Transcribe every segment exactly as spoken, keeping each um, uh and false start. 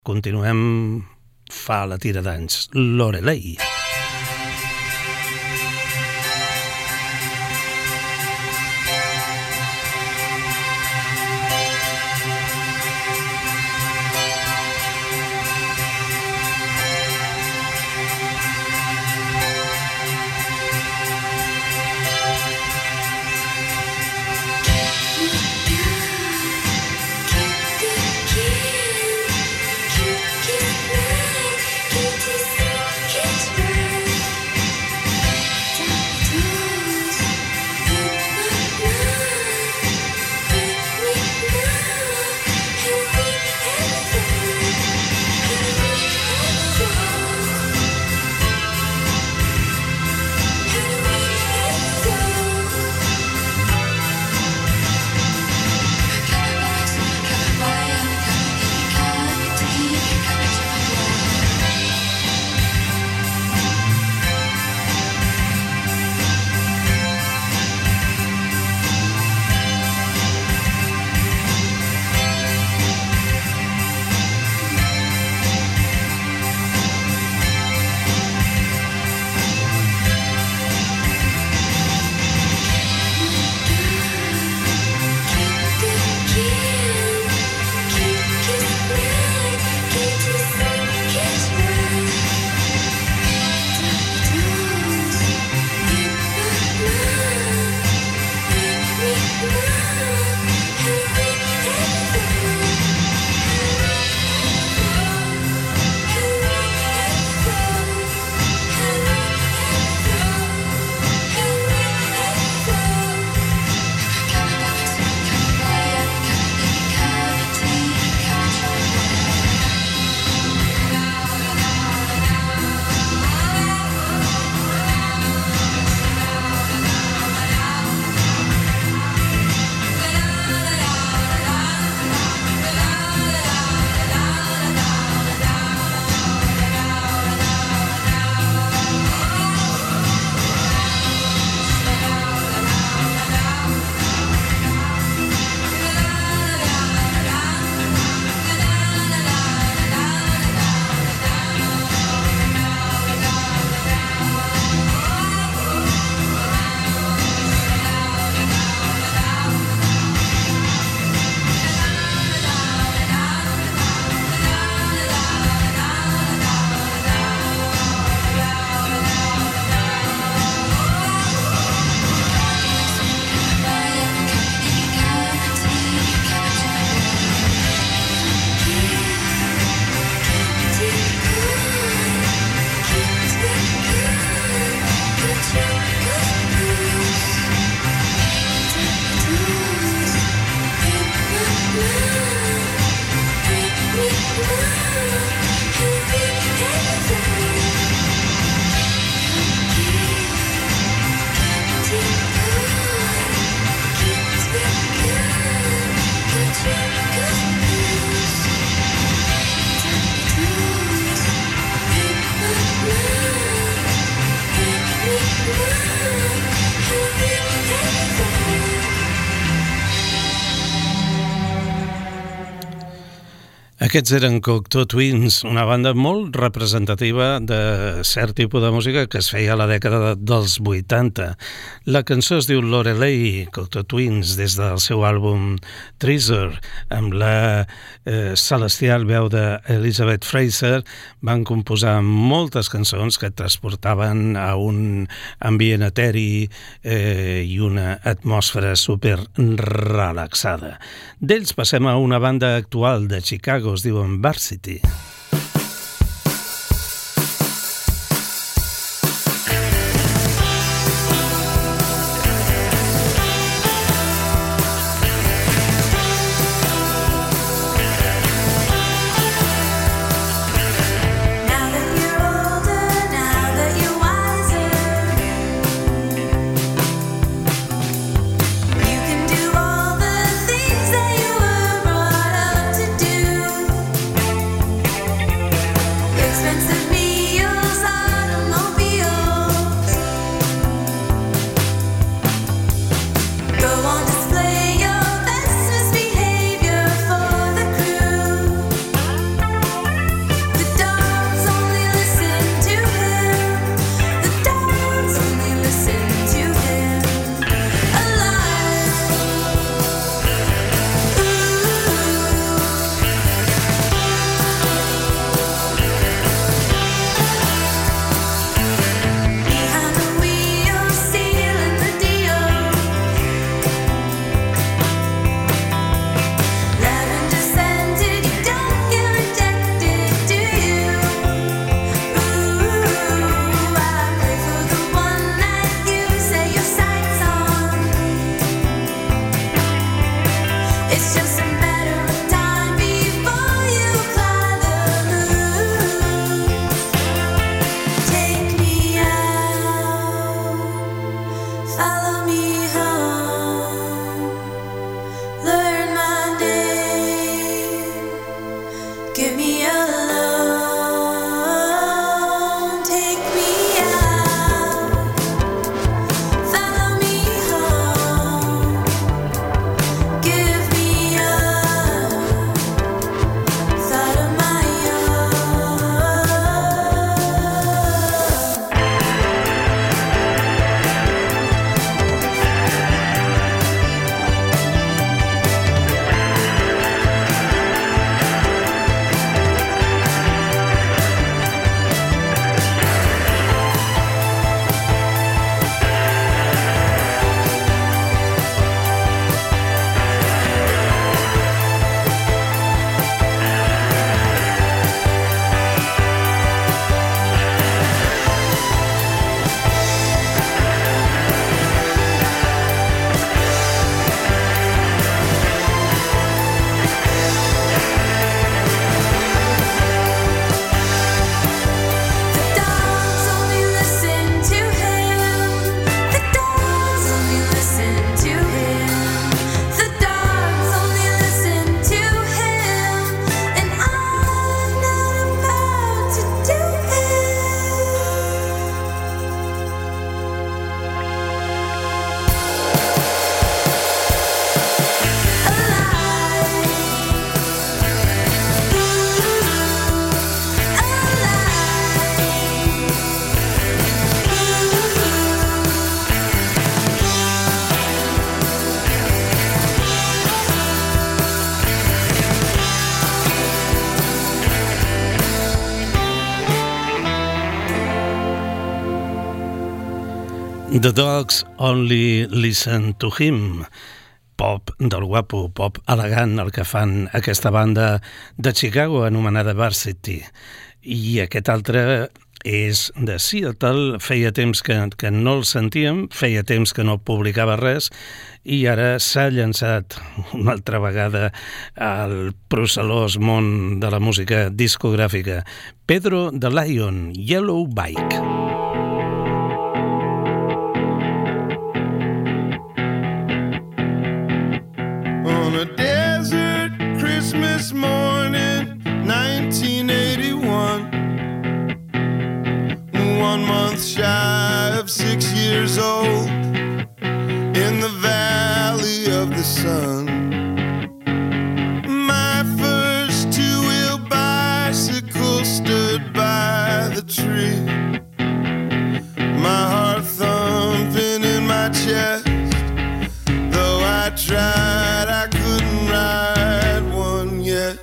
Continuem, fa la tira d'anys, Lorelei. Aquests eren Cocteau Twins, una banda molt representativa de cert tipus de música que es feia a la dècada dels vuitanta. La cançó es diu Lorelei, Cocteau Twins, des del seu àlbum Treasure, amb la eh, celestial veu d'Elizabeth Fraser, van composar moltes cançons que transportaven a un ambient eteri eh, i una atmosfera super relaxada. D'ells passem a una banda actual de Chicago, es diuen Varsity. Thank The Dogs Only Listen to Him. Pop del guapo, pop elegant, el que fan aquesta banda de Chicago anomenada Varsity. I aquest altre és de Seattle, feia temps que, que no el sentíem, feia temps que no publicava res i ara s'ha llançat una altra vegada al procel·lós món de la música discogràfica. Pedro the Lion, Yellow Bike. On a desert Christmas morning, nineteen eighty-one, one month shy of six years old, in the valley of the sun, my first two-wheel bicycle stood by the tree, my heart thumping in my chest, though I tried, I couldn't ride one yet.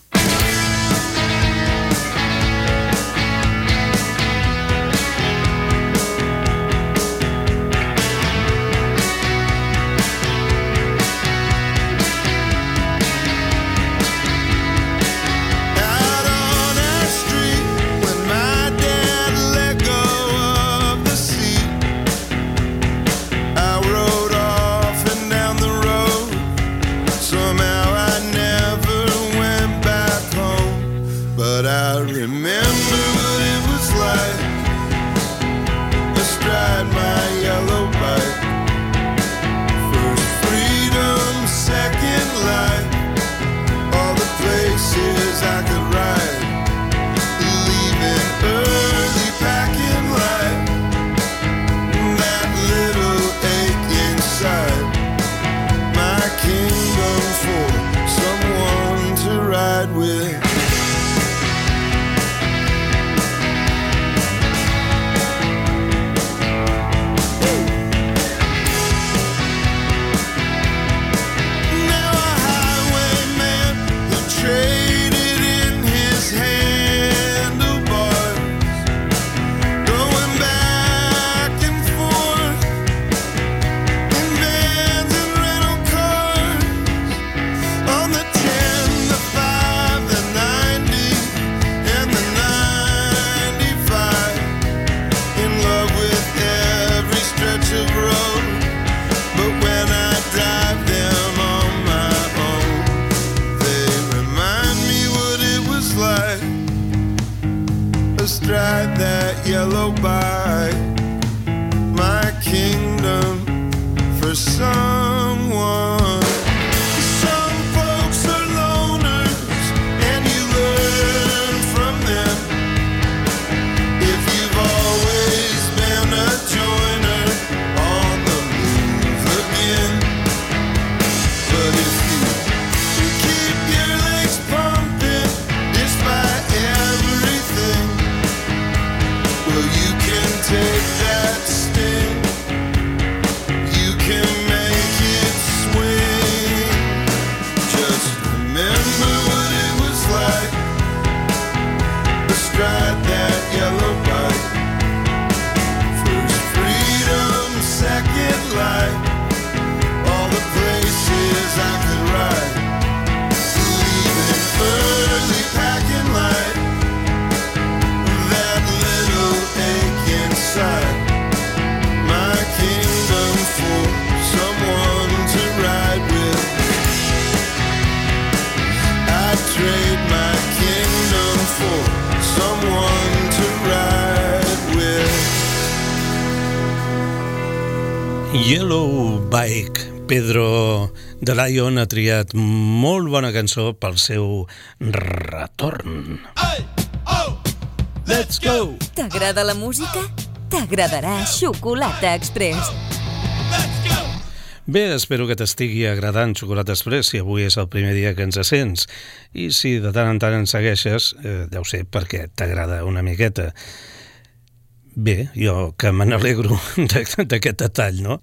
Stride that yellow bike, my kingdom for someone. Some folks are loners and you learn from them. If you've always been a joiner on the move again, but if you keep your legs pumping despite everything, well, you can take that sting, you can make it swing. Just remember what it was like, astride that yellow bike. First freedom, second life, all the places I could ride. Leaving early, packing light, that little ache inside, my kingdom for someone to ride with. I'd trade my kingdom for someone to ride with. Yellow Bike. Pedro the Lion ha triat molt bona cançó pel seu retorn. Hey, oh, let's go! T'agrada la música? T'agradarà Xocolata Express. Let's go! Bé, espero que t'estigui agradant Xocolata Express si avui és el primer dia que ens sents. I si de tant en tant ens segueixes, eh, deu ser perquè t'agrada una miqueta. Bé, jo que me n'alegro d'aquest detall, no?